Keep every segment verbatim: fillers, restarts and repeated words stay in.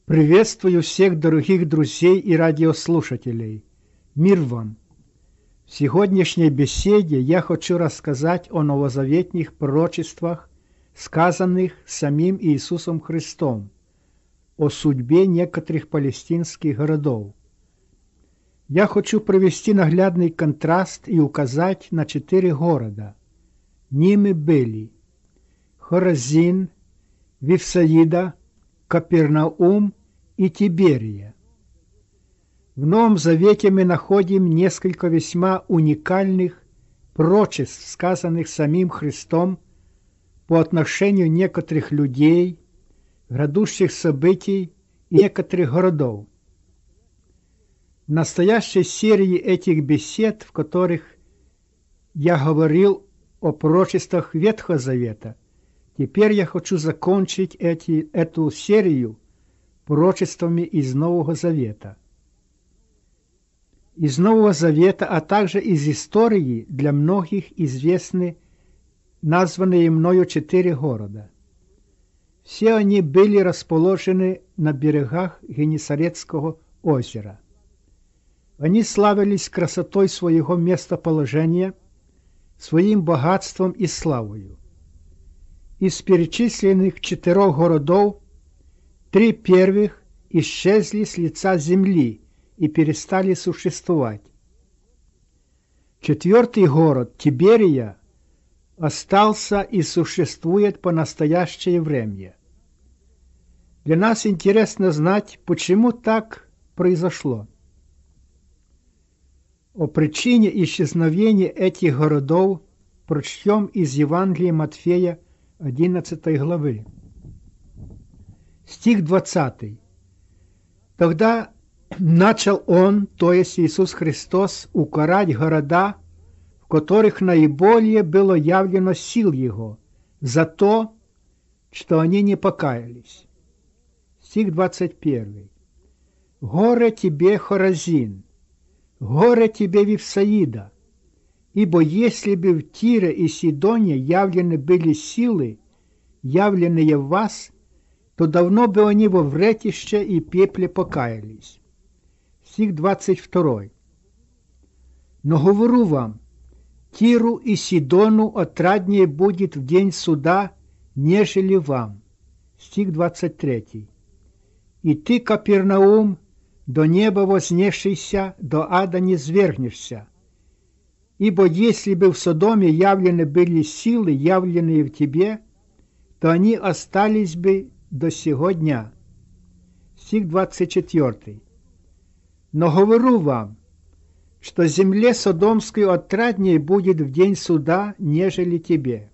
Приветствую всех дорогих друзей и радиослушателей. Мир вам! В сегодняшней беседе я хочу рассказать о новозаветных пророчествах, сказанных самим Иисусом Христом, о судьбе некоторых палестинских городов. Я хочу провести наглядный контраст и указать на четыре города. Ними были Хоразин, Вифсаида, Капернаум и Тиберия. В Новом Завете мы находим несколько весьма уникальных пророчеств, сказанных самим Христом по отношению некоторых людей, грядущих событий и некоторых городов. В настоящей серии этих бесед, в которых я говорил о пророчествах Ветхого Завета, теперь я хочу закончить эти, эту серию пророчествами из Нового Завета. Из Нового Завета, а также из истории для многих известны названные мною четыре города. Все они были расположены на берегах Генесарецкого озера. Они славились красотой своего местоположения, своим богатством и славою. Из перечисленных четырех городов три первых исчезли с лица земли и перестали существовать. Четвертый город, Тиберия, остался и существует по настоящее время. Для нас интересно знать, почему так произошло. О причине исчезновения этих городов прочтем из Евангелия Матфея одиннадцатой главы. Стих двадцатый. Тогда начал он, то есть Иисус Христос, укорять города, в которых наиболее было явлено сил Его, за то, что они не покаялись. Стих двадцать первый. «Горе тебе, Хоразин! Горе тебе, Вифсаида! Ибо если бы в Тире и Сидоне явлены были силы, явленные в вас, то давно бы они во вретище и пепле покаялись». Стих двадцать второй. «Но говорю вам, Тиру и Сидону отраднее будет в день суда, нежели вам». Стих двадцать третий. «И ты, Капернаум, до неба вознесшийся, до ада не свергнешься. Ибо если бы в Содоме явлены были силы, явленные в тебе, то они остались бы до сего дня». Стих двадцать четвертый. «Но говорю вам, что земле Содомской отраднее будет в день суда, нежели тебе».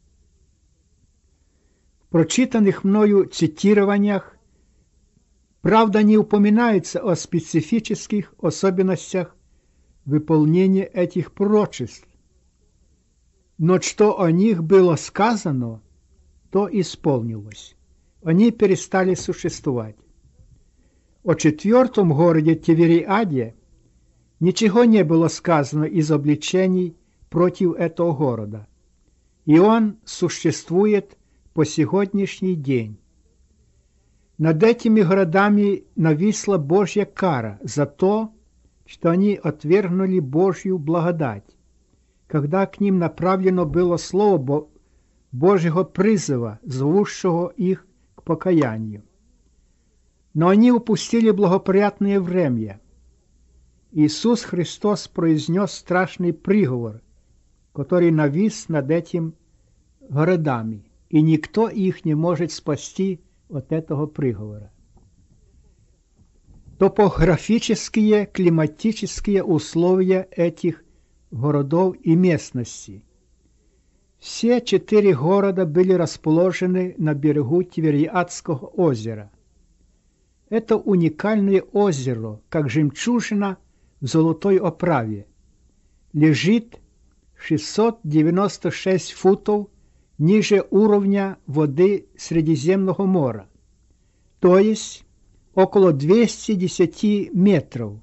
В прочитанных мною цитированиях, правда, не упоминается о специфических особенностях выполнения этих пророчеств, но что о них было сказано, то исполнилось. Они перестали существовать. О четвертом городе Тивериаде ничего не было сказано из обличений против этого города, и он существует по сегодняшний день. Над этими городами нависла Божья кара за то, что они отвергнули Божью благодать, когда к ним направлено было слово Божьего призыва, зовущего их к покаянию. Но они упустили благоприятное время. Иисус Христос произнес страшный приговор, который навис над этими городами, и никто их не может спасти от этого приговора. Топографические, климатические условия этих городов и местностей. Все четыре города были расположены на берегу Тивериадского озера. Это уникальное озеро, как жемчужина в золотой оправе, лежит шестьсот девяносто шесть футов ниже уровня воды Средиземного моря, то есть около двухсот десяти метров.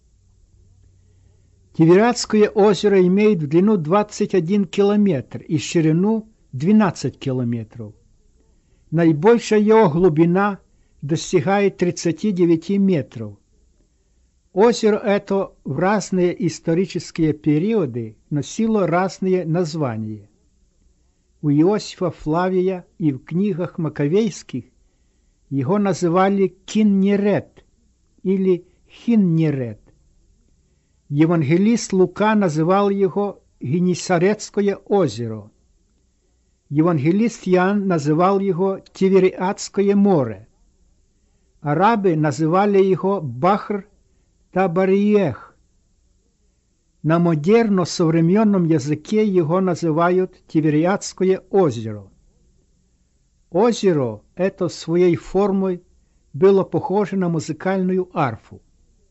Тивериадское озеро имеет в длину двадцать один километр и ширину двенадцать километров. Наибольшая его глубина достигает тридцати девяти метров. Озеро это в разные исторические периоды носило разные названия. У Иосифа Флавия и в книгах Маковейских его называли Киннерет или Хиннерет. Евангелист Лука называл его Генесарецкое озеро. Евангелист Ян называл его Тивериадское море. Арабы называли его Бахр Табариех. На модерно-современном языке его называют Тивериадское озеро. Озеро это своей формой было похоже на музыкальную арфу.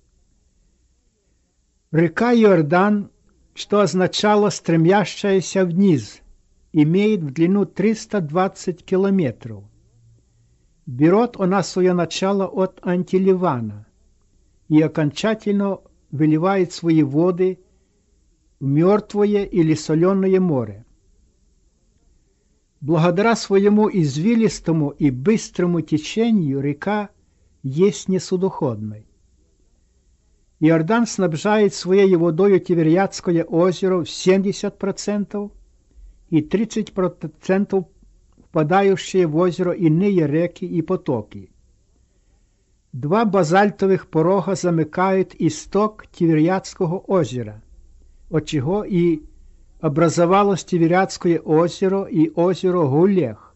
Река Иордан, что означало «стремящаяся вниз», имеет в длину триста двадцать километров. Берет она свое начало от Антиливана и окончательно выливает свои воды в мертвое или соленое море. Благодаря своему извилистому и быстрому течению река есть несудоходной. Иордан снабжает своей водой Тивериадское озеро в семьдесят процентов и тридцать процентов впадающие в озеро иные реки и потоки. Два базальтовых порога замыкают исток Тивериадского озера, отчего и образовалось Тивериадское озеро и озеро Гулех.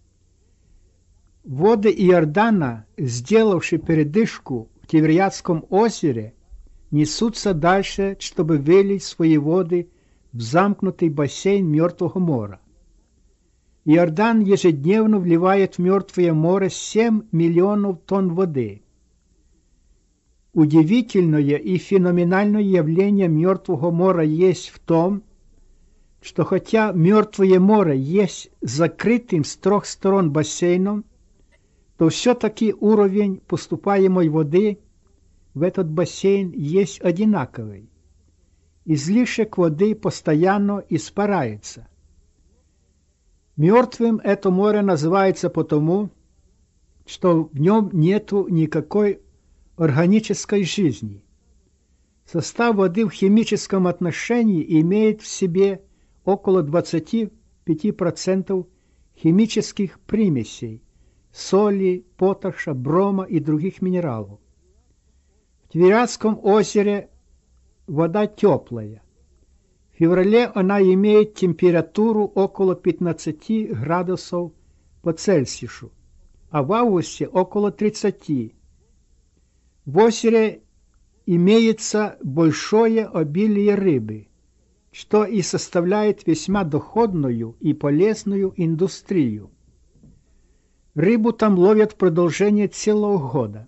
Воды Иордана, сделавшие передышку в Тивериадском озере, несутся дальше, чтобы вылить свои воды в замкнутый бассейн Мертвого моря. Иордан ежедневно вливает в Мертвое море семь миллионов тонн воды. Удивительное и феноменальное явление Мертвого моря есть в том, что хотя Мертвое море есть закрытым с трех сторон бассейном, то все-таки уровень поступаемой воды в этот бассейн есть одинаковый. Излишек воды постоянно испаряется. Мертвым это море называется потому, что в нем нету никакой органической жизни. Состав воды в химическом отношении имеет в себе около двадцати пяти процентов химических примесей – соли, поташа, брома и других минералов. В Тивериадском озере вода теплая. В феврале она имеет температуру около пятнадцати градусов по Цельсию, а в августе около тридцати. В озере имеется большое обилие рыбы, что и составляет весьма доходную и полезную индустрию. Рыбу там ловят в продолжение целого года.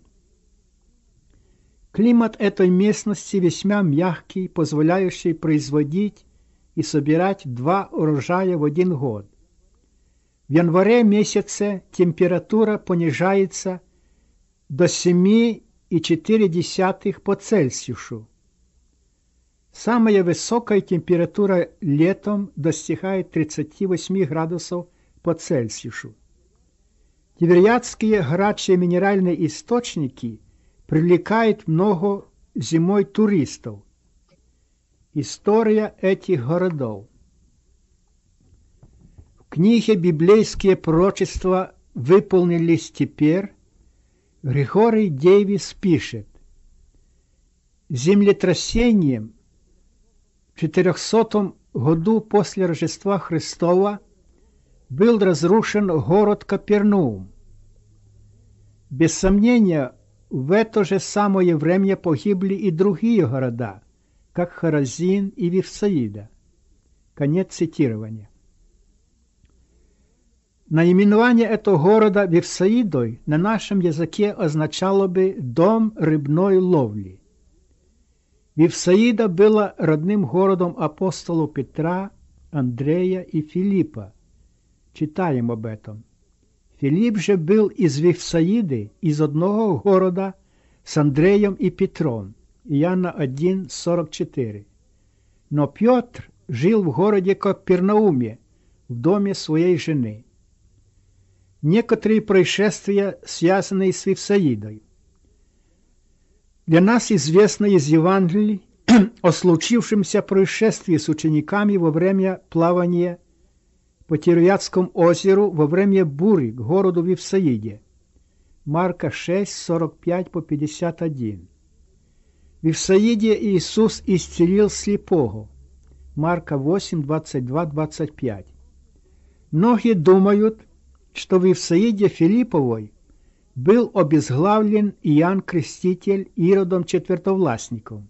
Климат этой местности весьма мягкий, позволяющий производить и собирать два урожая в один год. В январе месяце температура понижается до семи и четыре десятых по Цельсию. Самая высокая температура летом достигает тридцати восьми градусов по Цельсию. Тивериадские горячие минеральные источники привлекает много зимой туристов. История этих городов. В книге «Библейские пророчества» выполнились теперь. Григорий Дейвис пишет: землетрясением в четырехсотом году после Рождества Христова был разрушен город Капернаум. Без сомнения, в это же самое время погибли и другие города, как Хоразин и Вифсаида. Конец цитирования. Наименование этого города Вифсаидой на нашем языке означало бы «дом рыбной ловли». Вифсаида была родным городом апостолов Петра, Андрея и Филиппа. Читаем об этом. Филипп же был из Вифсаиды, из одного города с Андреем и Петром. Иоанна один, сорок четыре. Но Петр жил в городе Капернауме, в доме своей жены. некоторые происшествия, связанные с Вифсаидой. Для нас известно из Евангелий о случившемся происшествии с учениками во время плавания по Тироядскому озеру во время бури к городу Вифсаиде. Марка шесть, сорок пять по пятьдесят один. В Вифсаиде Иисус исцелил слепого. Марка восемь, двадцать два двадцать пять. Многие думают, что в Вифсаиде Филипповой был обезглавлен Иоанн Креститель Иродом Четвертовластником.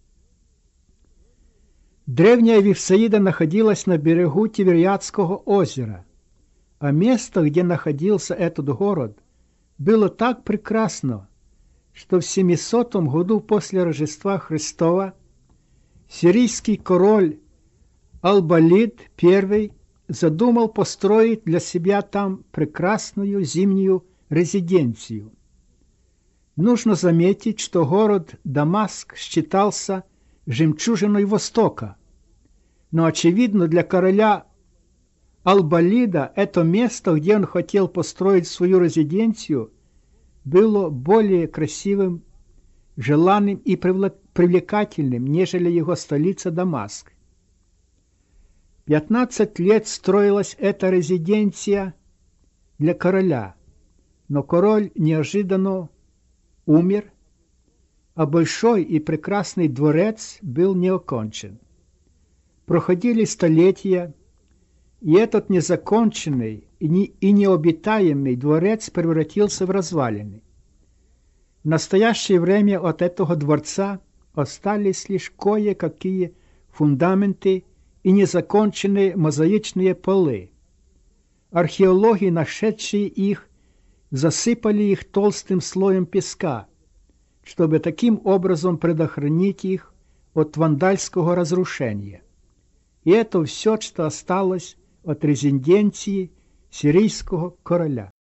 Древняя Вифсаида находилась на берегу Тивериадского озера, а место, где находился этот город, было так прекрасно, что в семисотом году после Рождества Христова сирийский король Албалид I задумал построить для себя там прекрасную зимнюю резиденцию. Нужно заметить, что город Дамаск считался жемчужиной Востока, но, очевидно, для короля Албалида это место, где он хотел построить свою резиденцию, было более красивым, желанным и привлекательным, нежели его столица Дамаск. Пятнадцать лет строилась эта резиденция для короля, но король неожиданно умер, а большой и прекрасный дворец был не окончен. Проходили столетия, и этот незаконченный и, не, и необитаемый дворец превратился в развалины. В настоящее время от этого дворца остались лишь кое-какие фундаменты и незаконченные мозаичные полы. Археологи, нашедшие их, засыпали их толстым слоем песка, чтобы таким образом предохранить их от вандальского разрушения. И это все, что осталось от резиденции сирийского короля.